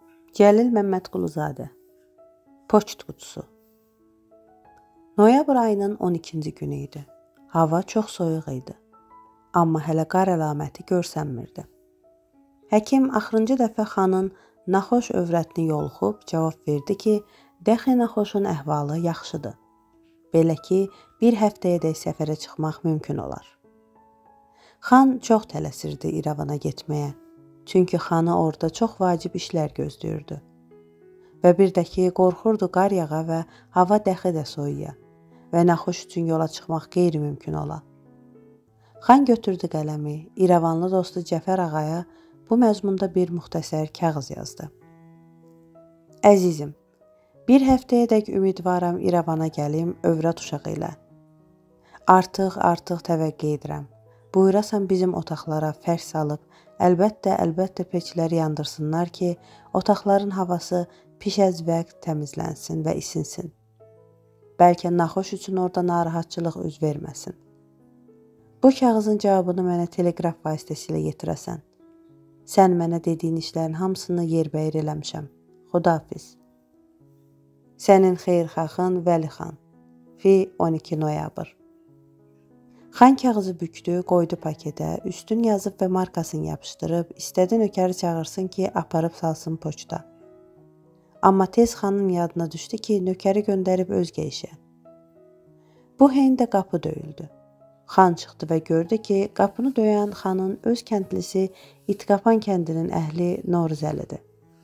Cəlil Məmmədquluzadə. Poçt qutusu. Noyabr ayının 12-ci günü idi. Hava çox soyuq idi. Amma hələ qar əlaməti görsənmirdi. Həkim axırıncı dəfə xanın naxoş övrətini yoluxub cavab verdi ki, dəxi naxoşun əhvalı yaxşıdır. Belə ki, bir həftəyədək səfərə çıxmaq mümkün olar. Xan çox tələsirdi İrəvana getməyə. Çünki xanı orada çox vacib işlər gözləyirdi. Və bir də ki, qorxurdu qar yağa və hava dəxi də soyuya və naxoş üçün yola çıxmaq qeyri-mümkün ola. Xan götürdü qələmi, İrəvanlı dostu Cəfər ağaya bu məzmunda bir müxtəsər kağız yazdı. Əzizim, bir həftəyədək ümidvaram İrəvana gəlim övrət uşağı ilə. Artıq təvəqqə edirəm. Buyurasan bizim otaqlara fərş salıb, əlbəttə peçləri yandırsınlar ki, otaqların havası pişəzvəq təmizlənsin və isinsin. Bəlkə naxoş üçün orada narahatçılıq üz verməsin. Bu kağızın cavabını mənə teleqraf vasitəsilə yetirəsən. Sən mənə dediyin işlərin hamısını yerbəyir eləmişəm. Xudahafiz. Sənin xeyirxahın Vəlixan. Fi 12 noyabr. Xan kağızı bükdü, qoydu paketə, üstün yazıb və markasını yapışdırıb, istədi nökəri çağırsın ki, aparıb salsın poçta. Amma tez xanın yadına düşdü ki, nökəri göndərib özgə işə. Bu heyndə qapı döyüldü. Xan çıxdı və gördü ki, qapını döyən xanın öz kəndlisi İtqapan kəndinin əhli Novruzəlidir.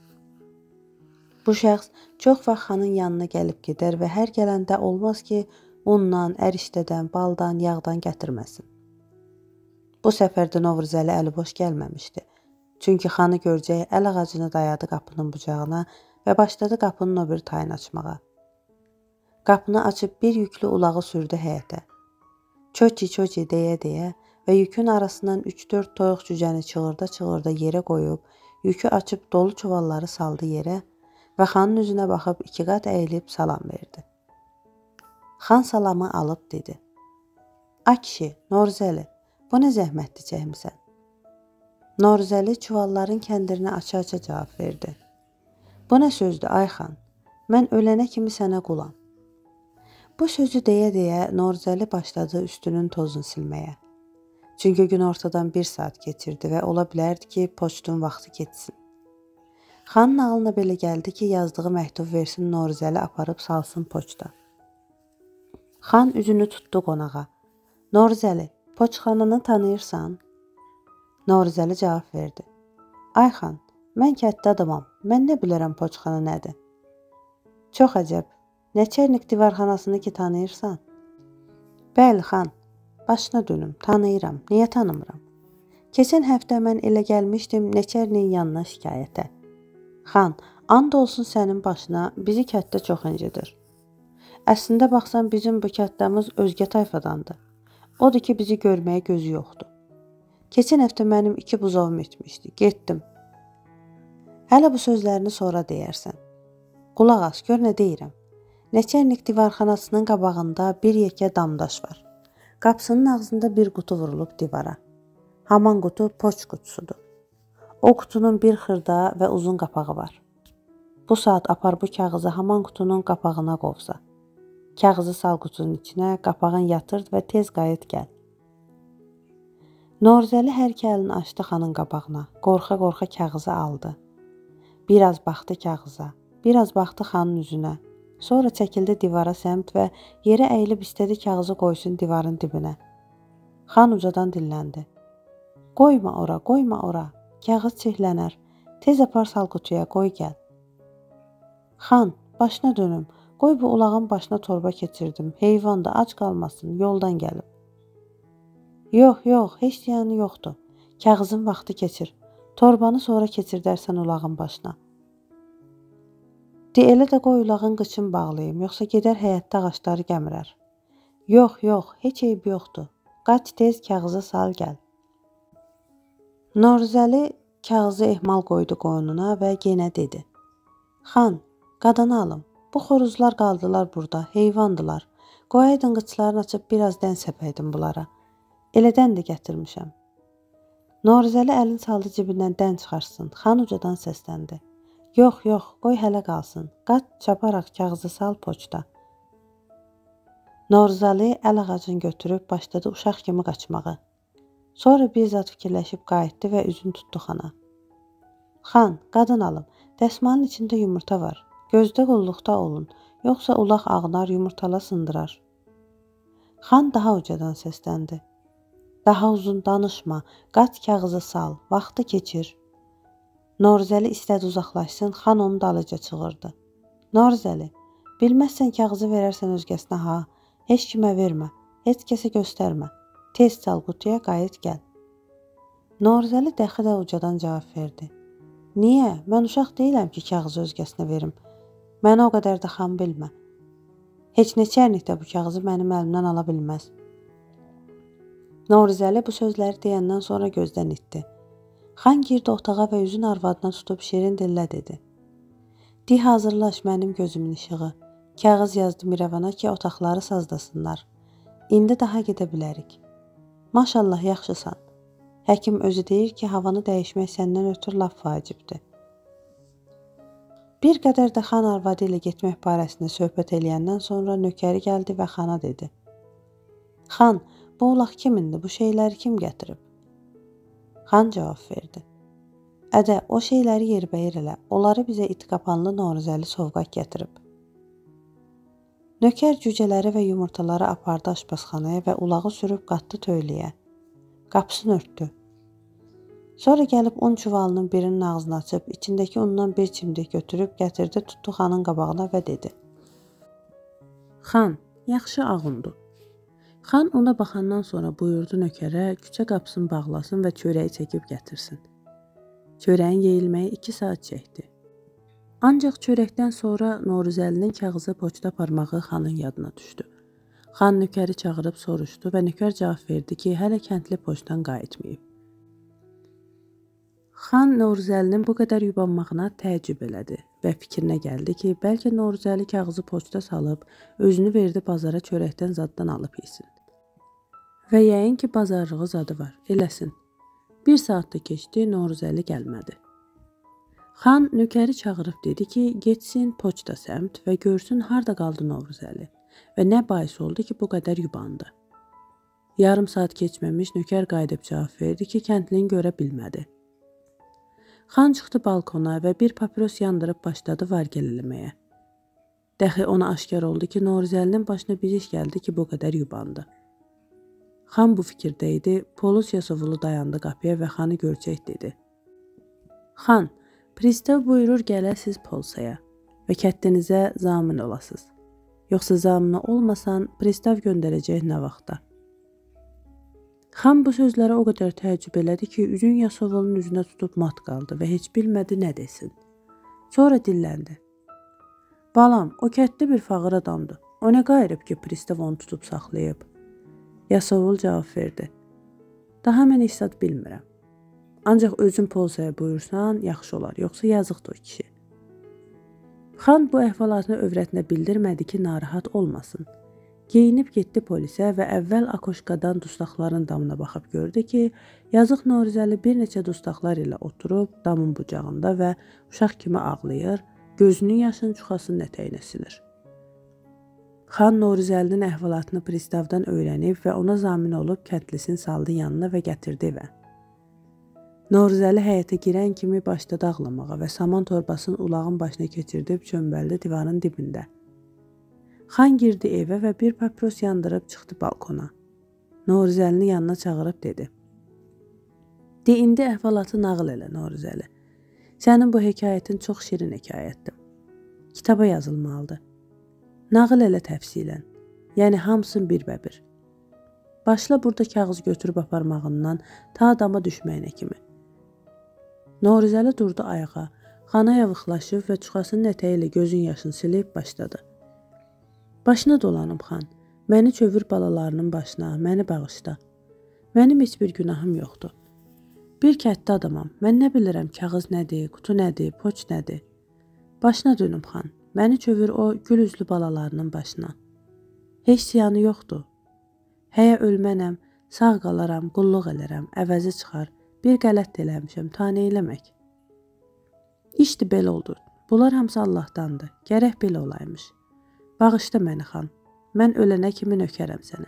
Bu şəxs çox vaxt xanın yanına gəlib gedər və hər gələndə olmaz ki, undan, ərişdədən, baldan, yağdan gətirməsin. Bu səfər də Novruzəli əliboş gəlməmişdi. Çünki xanı görcək əl ağacını dayadı qapının bucağına və başladı qapının o bir tayını açmağa. Qapını açıb bir yüklü ulağı sürdü həyətə. Çoçi deyə və yükün arasından 3-4 toyuq cücəni çığırda yerə qoyub, yükü açıb dolu çuvalları saldı yerə və xanın üzünə baxıb 2 qat əyilib salam verdi. Xan salamı alıb dedi. A kişi, Novruzəli, bu nə zəhmətli çəkmisən? Novruzəli çuvalların kəndirini aça-aça cavab verdi. Bu nə sözdür, ay xan? Mən ölənə kimi sənə qulam. Bu sözü deyə Novruzəli başladı üstünün tozunu silməyə. Çünki gün ortadan 1 saat keçirdi və ola bilərdi ki, poçtun vaxtı keçsin. Xanın ağlına belə gəldi ki, yazdığı məktub versin Novruzəli aparıb salsın poçta. Xan üzünü tutdu qonağa. Novruzəli, poçtxananı tanıyırsan? Novruzəli cavab verdi. Ay xan, mən kətdə adamam, mən nə bilirəm poçtxana nədir? Çox əcəb, Nəçərnik divarxanasını ki tanıyırsan? Bəli xan, başına dönüm, tanıyıram, niyə tanımıram? Keçən həftə mən elə gəlmişdim Nəçərnikin yanına şikayətə. Xan, and olsun sənin başına, bizi kətdə çox incidir. Əslində baxsan bizim bu kətdəmiz özgə tayfadandır. Odur ki, bizi görməyə gözü yoxdur. Keçən həftə mənim 2 buzovum etmişdi, getdim. Hələ bu sözlərini sonra deyərsən. Qulaq as, gör nə deyirəm. Nəçərnik divarxanasının qabağında bir yekə damdaş var. Qapısının ağzında bir qutu vurulub divara. Haman qutu poçt qutusudur. O qutunun bir xırda və uzun qapağı var. Bu saat apar bu kağızı haman qutunun qapağına qovsa. Kağızı sal qutunun içinə, qapağın yatırd və tez qayıt gəl. Novruzəli hər iki əlini açdı xanın qabağına, qorxa-qorxa kağızı aldı. Biraz baxdı kağıza, biraz baxdı xanın üzünə. Sonra çəkildi divara səmt və yerə əyilib istədi kağızı qoysun divarın dibinə. Xan ucadan dilləndi. Qoyma ora, kağız çihlənər, tez apar sal qutuya, qoy gəl. Xan, başına dönüm, qoy bu ulağın başına torba keçirdim, heyvan da ac qalmasın, yoldan gəlib. Yox, heç ziyanı yoxdur, kağızın vaxtı keçir, torbanı sonra keçirdərsən ulağın başına. Elə də qoy ulağın qıçın bağlayım, yoxsa gedər həyətdə ağaçları gəmirər. Yox, heç eyb yoxdur. Qaç tez kağızı sal gəl. Novruzəli kağızı ehmal qoydu qoynuna və yenə dedi. Xan, qadanı alım. Bu xoruzlar qaldılar burada, heyvandılar. Qoyaydın qıçlarını açıb biraz dən səpəydin bunlara. Elədən də gətirmişəm. Novruzəli əlini saldı cibindən dən çıxarsın. Xan ucadan səsləndi. Yox, qoy hələ qalsın. Qat çaparaq kağızı sal poçta. Novruzəli əl ağacını götürüb başladı uşaq kimi qaçmağı. Sonra bir zat fikirləşib qayıtdı və üzünü tutdu xana. Xan, qadın alım, dəsmalın içində yumurta var. Gözdə qulluqda olun, yoxsa ulaq ağnar yumurtala sındırar. Xan daha ucadan səsləndi. Daha uzun danışma, qat kağızı sal, vaxtı keçir. Novruzəli istədi uzaqlaşsın, xan onu dalıca çığırdı. Novruzəli, bilməzsən kağızı verərsən özgəsinə ha, heç kimə vermə, heç kəsə göstərmə. Tez çal qutuya, qayıt gəl. Novruzəli dəxi də ucadan cavab verdi. Niyə? Mən uşaq deyiləm ki, kağızı özgəsinə verim. Mənə o qədər də xan bilmə. Heç nə çərnikdə bu kağızı mənim əlimdən ala bilməz. Novruzəli bu sözləri deyəndən sonra gözdən itdi. Xan girdi otağa və üzün arvadına tutub şirin dillə dedi. Di hazırlaş mənim gözümün işığı. Kağız yazdım İrəvana ki, otaqları sazdasınlar. İndi daha gedə bilərik. Maşallah, yaxşısan. Həkim özü deyir ki, havanı dəyişmək səndən ötür laf vacibdir. Bir qədər də xan arvadı ilə getmək barəsində söhbət eləyəndən sonra nökəri gəldi və xana dedi. Xan, bu ulaq kimindir? Bu şeyləri kim gətirib? Xan cavab verdi. Ədə, o şeyləri yerbəyir elə. Onları bizə itiqapanlı Novruzəli sovqat gətirib. Nökər cücələri və yumurtaları apardı aşpazxanaya və ulağı sürüb qatdı töyləyə. Qapısını örtdü. Sonra gəlib un çuvalının birinin ağzını açıb, içindəki undan bir çimdik götürüb gətirdi, tutdu xanın qabağına və dedi. Xan, yaxşı ağ undur. Xan ona baxandan sonra buyurdu nökərə küçə qapısını bağlasın və çörəyi çəkib gətirsin. Çörəyin yeyilməyi 2 saat çəkdi. Ancaq çörəkdən sonra Novruzəlinin kağızı poçta aparmağı xanın yadına düşdü. Xan nökəri çağırıb soruşdu və nökər cavab verdi ki, hələ kəndli poçtdan qayıtmayıb. Xan Novruzəlinin bu qədər yubanmağına təəccüb elədi və fikrinə gəldi ki, bəlkə Novruzəli kağızı poçta salıb, özünü verdi bazara çörəkdən zaddan alıb yesin. Və yəqin ki, bazarlığı zadı var, eləsin. 1 saat da keçdi, Novruzəli gəlmədi. Xan nökəri çağırıb dedi ki, getsin poçta səmt və görsün harda qaldı Novruzəli və nə bais oldu ki, bu qədər yubandı. Yarım saat keçməmiş nökər qayıdıb cavab verdi ki, kəndlini görə bilmədi. Xan çıxdı balkona və bir papiros yandırıb başladı vargəl eləməyə. Dəxi ona aşkar oldu ki, Novruzəlinin başına bir iş gəldi ki, bu qədər yubandı. Xan bu fikirdə idi, Polus Yasovulu dayandı qapıya və xanı görcək dedi. Xan, pristav buyurur gələsiz Polsaya və kəndinizə zamin olasınız. Yoxsa zamini olmasan, pristav göndərəcək nə vaxtda. Xan bu sözlərə o qədər təəccüb elədi ki, üzün Yasovolun üzünə tutub mat qaldı və heç bilmədi nə desin. Sonra dilləndi. Balam, o kətli bir fağır adamdır. O nə qayırıb ki, pristav onu tutub saxlayıb? Yasovul cavab verdi. Daha mən hissat bilmirəm. Ancaq özün Polsaya buyursan, yaxşı olar, yoxsa yazıqdır o kişi. Xan bu əhvalatını övrətinə bildirmədi ki, narahat olmasın. Geyinib getdi polisə və əvvəl akoşkadan dustaqların damına baxıb gördü ki, yazıq Novruzəli bir neçə dustaqlar ilə oturub damın bucağında və uşaq kimi ağlayır, gözünün yaşını çuxasının ətəyinə silir. Xan Novruzəlinin əhvalatını pristavdan öyrənib və ona zamin olub kəndlisini saldı yanına və gətirdi evə. Novruzəli həyətə girən kimi başladı ağlamağa və saman torbasını ulağın başına keçirdib çömbəldi divarın dibində. Xan girdi evə və bir papiros yandırıb çıxdı balkona. Novruzəlini yanına çağırıb dedi. De, indi əhvalatı nağıl elə, Novruzəli. Sənin bu hekayətin çox şirin hekayətdir. Kitaba yazılmalıdır. Nağıl elə təfsilən, yəni hamısın birbə-bir. Başla burada kağız götürüb aparmağından ta dama düşməyinə kimi. Novruzəli durdu ayağa, xana yavıqlaşıb və çuxasının ətəyi ilə gözün yaşını silib başladı. Başına dolanım, xan, məni çövür balalarının başına, məni bağışla. Mənim heç bir günahım yoxdur. Bir kətdə adamam, mən nə bilirəm kağız nədir, qutu nədir, poç nədir. Başına dönüm, xan, məni çövür o gül üzlü balalarının başına. Heç ziyanı yoxdur. Həyə ölmənəm, sağ qalaram, qulluq elərəm, əvəzi çıxar, bir qələt eləmişəm, ta nə eləmək. İşdi belə oldu. Bunlar hamısı Allahdandır. Gərək belə olaymış. Bağışla məni, xan. Mən ölənə kimi nökərəm sənə.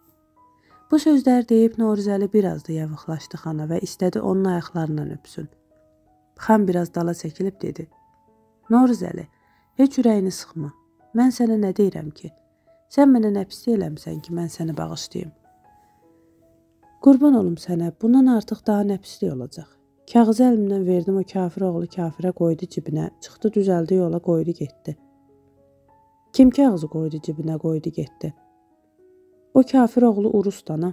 Bu sözləri deyib Novruzəli biraz da yavıqlaşdı xana və istədi onun ayaqlarından öpsün. Xan biraz dala çəkilib dedi. Novruzəli, heç ürəyini sıxma. Mən sənə nə deyirəm ki? Sən mənə nə pis eləmsən ki, mən səni bağışlayım. Qurban olum sənə, bundan artıq daha nə pislik olacaq. Kağızı əlimdən verdim, o kafir oğlu kafirə qoydu cibinə, çıxdı düzəldi yola qoydu getdi. Kim kağızı qoydu cibinə qoydu getdi? O kafir oğlu Urustana.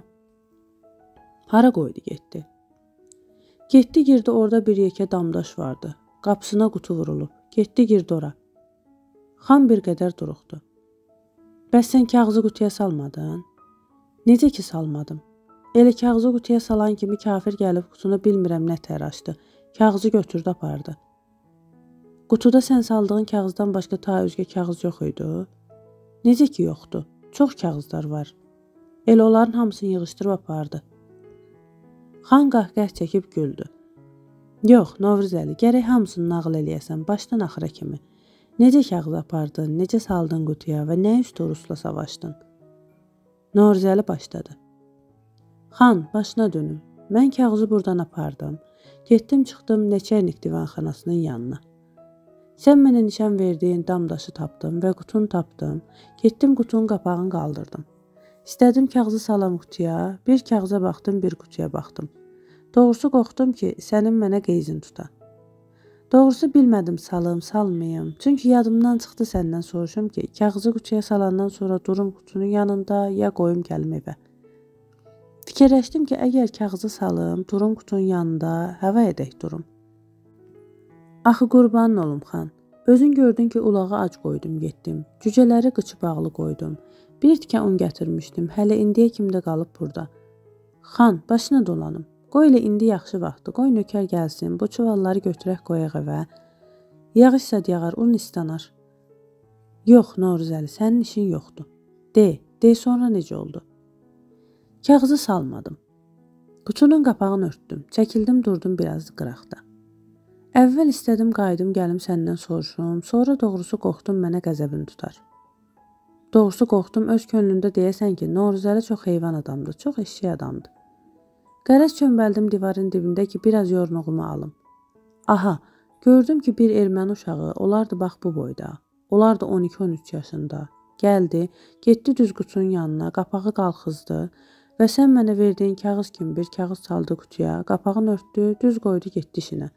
Hara qoydu getdi? Getdi girdi, orada bir yekə damdaş vardı. Qapısına qutu vurulub. Getdi girdi ora. Xan bir qədər duruxdu. Bəs sən kağızı qutuya salmadın? Necə ki salmadım? Elə kağızı qutuya salan kimi kafir gəlib qutunu bilmirəm nə tər açdı. Kağızı götürdü apardı. Qutuda sən saldığın kağızdan başqa ta özgə kağız yox idi? Necə ki yoxdur? Çox kağızlar var. Elə onların hamısını yığışdırıb apardı. Xan qəhqəh çəkib güldü. Yox, Novruzəli, gərək hamısını nağıl eləyəsən, başdan axıra kimi. Necə kağız apardın, necə saldın qutuya və nə üstü Rusla savaşdın? Novruzəli başladı. Xan, başına dönüm. Mən kağızı buradan apardım. Getdim, çıxdım Neçərnik divanxanasının yanına. Sən mənə nişan verdiyin damdaşı tapdım və qutunu tapdım. Getdim, qutunun qapağını qaldırdım. İstədim kağızı salam qutuya, bir kağıza baxdım, bir qutuya baxdım. Doğrusu qorxdum ki, sənin mənə qeyzin tuta. Doğrusu bilmədim salım, salmayım. Çünki yadımdan çıxdı səndən soruşum ki, kağızı qutuya salandan sonra durum qutunun yanında ya qoyum gəlim evə. Fikirləşdim ki, əgər kağızı salım, durum qutunun yanında, həva edək durum. Axı qurbanın olum, xan. Özün gördün ki, ulağı ac qoydum, getdim. Cücələri qıçı bağlı qoydum. Bir tikə un gətirmişdim, hələ indiyə kimi də qalıb burada. Xan, başına dolanım. Qoy elə indi yaxşı vaxtı, qoy nökər gəlsin, bu çuvalları götürək qoyaq evə. Yağış sad yağar, un istanar. Yox, Novruzəli, sənin işin yoxdur. De sonra necə oldu? Kağızı salmadım. Qutunun qapağını örtdüm, çəkildim, durdum biraz qıraqda. Əvvəl istədim qayıdım, gəlim səndən soruşum, sonra doğrusu qorxdum mənə qəzəbin tutar. Doğrusu qorxdum öz könlümdə deyəsən ki, Novruzəli çox heyvan adamdır, çox eşşək adamdır. Qərəz çömbəldim divarın dibində ki, biraz yornuğumu alım. Aha, gördüm ki, bir erməni uşağı, olardı bax bu boyda, olardı 12-13 yaşında. Gəldi, getdi düz qutunun yanına, qapağı qalxızdı və sən mənə verdiyin kağız kimi bir kağız saldı qutuya, qapağını örtdü, düz qoydu, getdi işinə.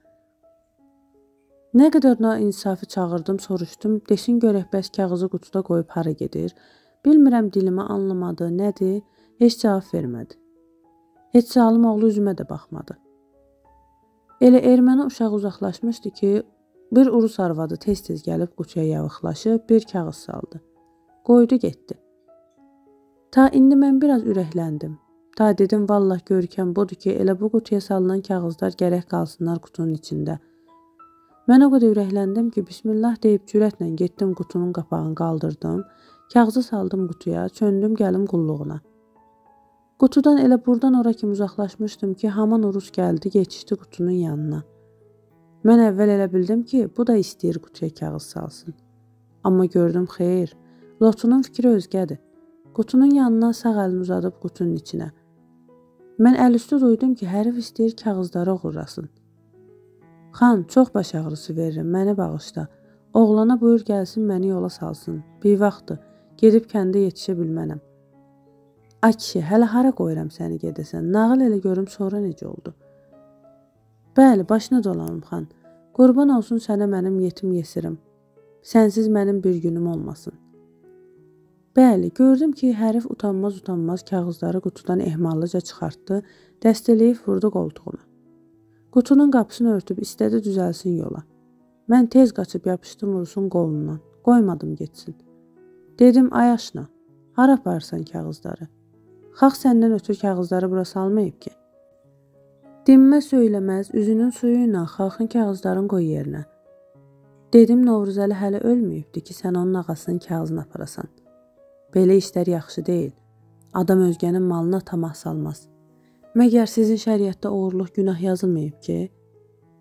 Nə qədər insafi çağırdım, soruşdum, desin görək bəs kağızı qutuda qoyub hara gedir. Bilmirəm dilimi anlamadı, nədir, heç cavab vermədi. Heç zalım oğlu üzümə də baxmadı. Elə erməni uşağı uzaqlaşmışdı ki, bir urus arvadı tez-tez gəlib qutuya yavıqlaşıb, bir kağız saldı. Qoydu, getdi. Ta indi mən biraz ürəkləndim. Ta dedim, vallah görkəm budur ki, elə bu qutuya salınan kağızlar gərək qalsınlar qutunun içində. Mən o qədər ürəkləndim ki, bismillah deyib cürətlə getdim, qutunun qapağını qaldırdım, kağızı saldım qutuya, çöndüm gəlim qulluğuna. Qutudan elə buradan ora kimi uzaqlaşmışdım ki, haman urus gəldi, geçişdi qutunun yanına. Mən əvvəl elə bildim ki, bu da istəyir qutuya kağız salsın. Amma gördüm, xeyr, lotunun fikri özgədir. Qutunun yanından sağ əlini uzadıb qutunun içinə. Mən əl üstü duydum ki, hərif istəyir kağızları oğurlasın. Xan, çox baş ağrısı verirəm, məni bağışla. Oğlana buyur gəlsin, məni yola salsın. Bir vaxtdır, gedib kəndə yetişə bilmənəm. Ay kişi, hələ hara qoyuram səni gedəsən? Nağıl elə görüm sonra necə oldu? Bəli, başına dolanım, xan. Qurban olsun sənə mənim yetim yesirim. Sənsiz mənim bir günüm olmasın. Bəli, gördüm ki, hərif utanmaz kağızları qutudan ehmallıca çıxartdı, dəstələyib vurdu qoltuğuna. Qutunun qapısını örtüb istədi düzəlsin yola. Mən tez qaçıb yapışdım urusun qolundan. Qoymadım getsin. Dedim, ay aşna, hara aparırsan kağızları? Xalq səndən ötür kağızları bura salmayıb ki. Dinmə söyləməz, üzünün suyu ilə xalqın kağızlarını qoy yerinə. Dedim, Novruzəli hələ ölməyibdi ki, sən onun ağasının kağızını aparasan. Belə işlər yaxşı deyil. Adam özgənin malına tamah salmaz. Məgər sizin şəriətdə oğurluq günah yazılmayıb ki?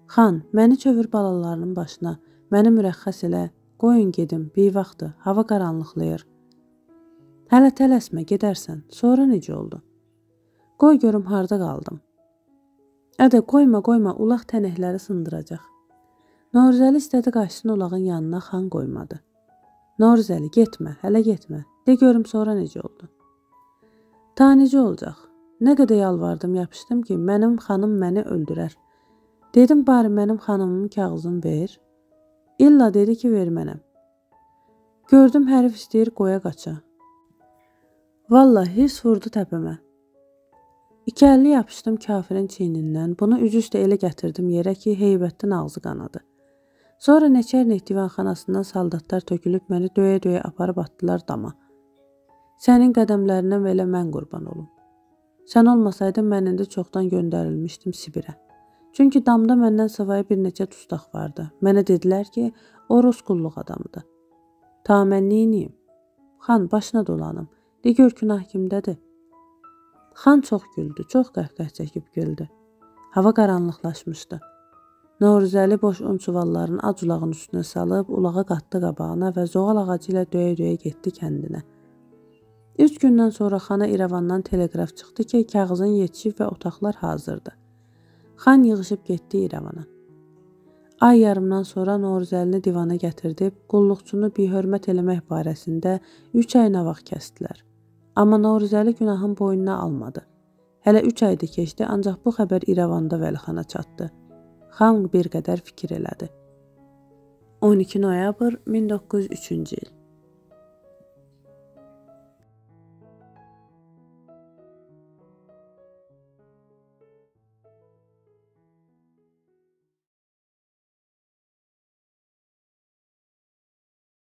Xan, məni çövür balalarının başına, məni mürəxxəs elə, qoyun gedim, beyvaxtdır, hava qaranlıqlayır. Hələ tələsmə, gedərsən, sonra necə oldu? Qoy görüm harda qaldım. Ədə, qoyma, ulaq tənəkləri sındıracaq. Novruzəli istədi qaçsın ulağın yanına, xan qoymadı. Novruzəli, getmə, hələ getmə, de görüm sonra necə oldu. Ta necə olacaq? Nə qədər yalvardım, yapışdım ki, mənim xanım məni öldürər. Dedim, bari mənim xanımımın kağızını ver. İlla dedi ki, ver mənəm. Gördüm, hərif istəyir qoya qaça. Vallahi, hirs vurdu təpəmə. 2 əlli yapışdım kafirin çiynindən, bunu üzüstə elə gətirdim yerə ki, heybətdən ağzı qanadı. Sonra Nəçərnik divanxanasından saldatlar tökülüb məni döyə-döyə aparıb atdılar dama. Sənin qədəmlərindən belə mən qurban olum. Sən olmasaydın, mən indi çoxdan göndərilmişdim Sibirə. Çünki damda məndən savayı bir neçə dustaq vardı. Mənə dedilər ki, o rus qulluq adamıdır. Ta mən neyniyim? Xan, başına dolanım. De gör günah kimdədir? Xan çox güldü, çox qəhqəh çəkib güldü. Hava qaranlıqlaşmışdı. Novruzəli boş un çuvallarını ac ulağın üstünə salıb, ulağa qatdı qabağına və zoğal ağacı ilə döyə-döyə getdi kəndinə. 3 gündən sonra xana İrəvandan teleqraf çıxdı ki, kağızın yetişib və otaqlar hazırdı. Xan yığışıb getdi İrəvana. Ay yarımdan sonra Novruzəlini divana gətirdib, qulluqçunu bir hörmət eləmək barəsində 3 ay navaq kəsdilər. Amma Novruzəli günahın boynuna almadı. Hələ 3 ayda keçdi, ancaq bu xəbər İrəvanda Vəlixana çatdı. Xan bir qədər fikir elədi. 12 noyabr 1903-cü il.